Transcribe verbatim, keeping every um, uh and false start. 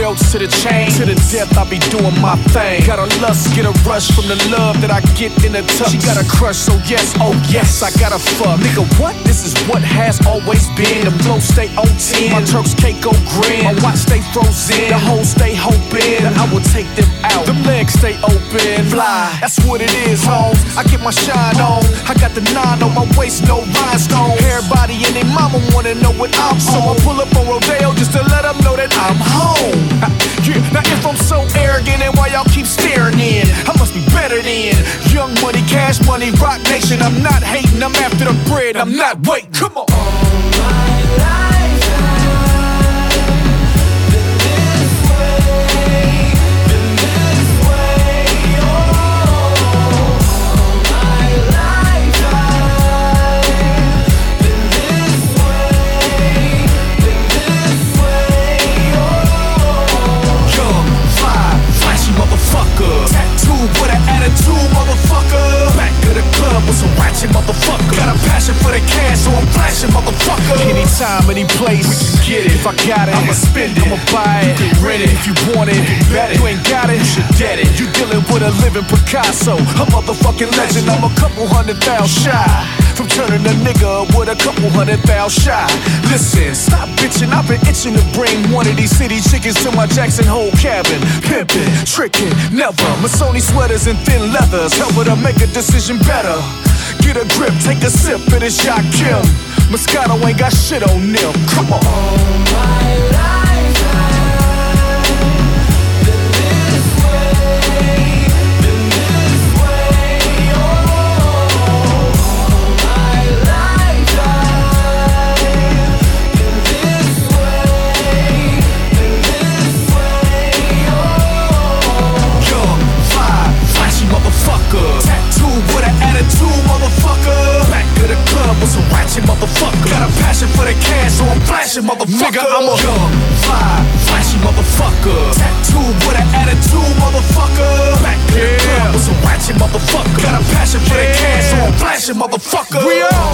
belts to the chain. To the death, I be doing my thing. Got a lust, get a rush from the love that I get in the touch. She got a crush, so yes, oh yes, I gotta fuck. Nigga, what? This is what has always been. The flow stay on ten, my Turks cake go grin. My watch stay frozen, the hoes stay hoping that I will take them out. Them legs stay open, fly. That's what it is, homes. I get my shine on. I got the nine on my waist, no rhinestones. Everybody and their mama wanna know what I'm on. So I pull up on Rodeo just to let them know that I'm home. Yeah, now if I'm so arrogant and why y'all keep staring in, I must be better than Young Money, Cash Money, Rock Nation. I'm not hating, I'm after the bread, I'm not waiting. Come on. All my life I've been this way, been this way, oh. All my life I've been this way, been this way, oh. Young, fly, flashy motherfucker. Tattoo with an attitude, motherfucker. Back of the club with some ratchet motherfucker. Got a passion for the cash, so I'm flashing, motherfucker. Anytime, any place, we can get it. If I got it, I'ma spend it. I'ma buy it, you can rent it. If you want it, you bet it. You ain't got it, you should get it. You dealing with a living Picasso, a motherfucking legend. I'm a couple hundred thousand shy from turning a nigga with a couple hundred thousand shy. Listen, stop bitching, I've been itching to bring one of these city chickens to my Jackson Hole cabin. Pimpin', trickin', never. Missoni sweaters and thin leathers help her to make a decision better. Get a grip, take a sip of this Yacht Kim. Moscato ain't got shit on them. Come on. All my life I've been this way, been this way, oh. All my life I've been this way, been this way, oh. Young, fly, flashy motherfucker. Tattoo with an attitude, motherfucker. Back of the club with some ratchet motherfucker. Got a passion for the cash, so I'm flashing, motherfucker. Nigga, I'm a young, fly, flashy motherfucker. Tattoo with an attitude, motherfucker. Back of the club with some ratchet motherfucker. Got a passion for the cash, so I'm flashing, motherfucker. We are